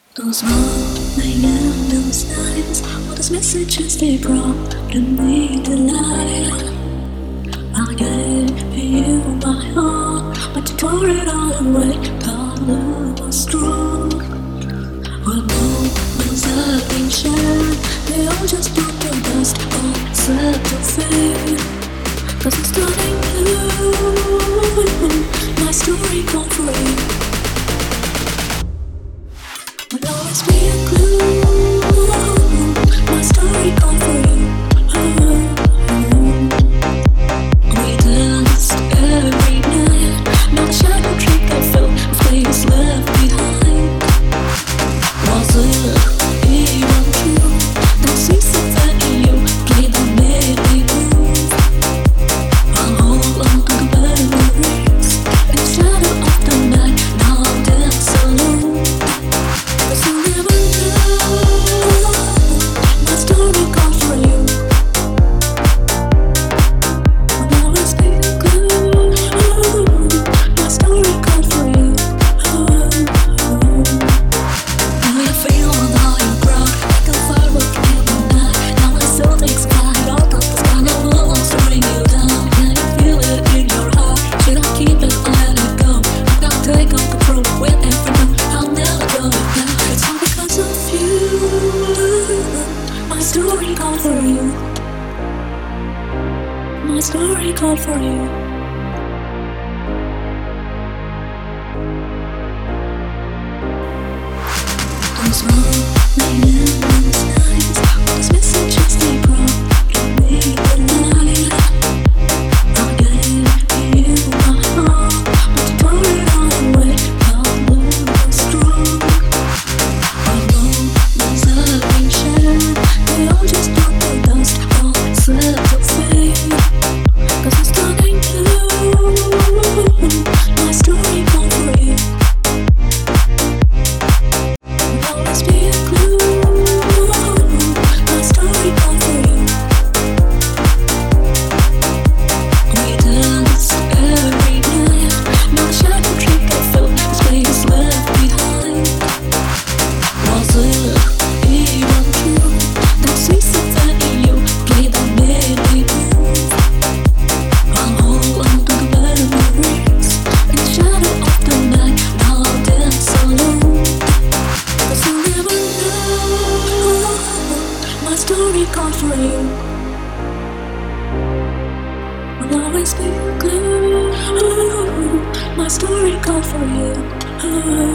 Those morning and those nights, all those messages they brought me to life. I gave you my heart, but you tore it all away. Our love was strong. What moments have been shared, they all just brought the dust or set to fade. Cause it's turning blue, my story gone for you. Will always be a clue. My story gone for you. We danced every night. Not a shadow trick I felt. A face left behind. Was it even true? That sweet something in you played that made me move. I'll hold on to the memories in the shadow of the night. Now I'll dance alone. Cause you'll never know my story gone for you. Will always be a clue. My story gone for you. Now you feel how you proud, like a firework in the night. Now my soul takes flight, all of this kind of love wants to bring you down. Can you feel it in your heart? Should I keep it or let it go? I'm gonna take on control with everything. I'll never go back. It's all because of you. My story called for you. My story called for you. Those morning and those nights, all those messages they brought me to life. I gave you my heart, but you tore it all away. Our love was strong. Our moments have been shared, they all just brought the dust or set to fade. Cause it's turning blue. My story gone for you. Will always be a clue. My story gone for you. We danced every night. Not a shadow trick I felt. The space left behind. Was it even true? That sweet something in you played that made me move. I'll hold on to the memories in the shadow of the night. Now I'll dance alone. Cause you'll never know my story gone for you. Will always be a clue. My story gone for you.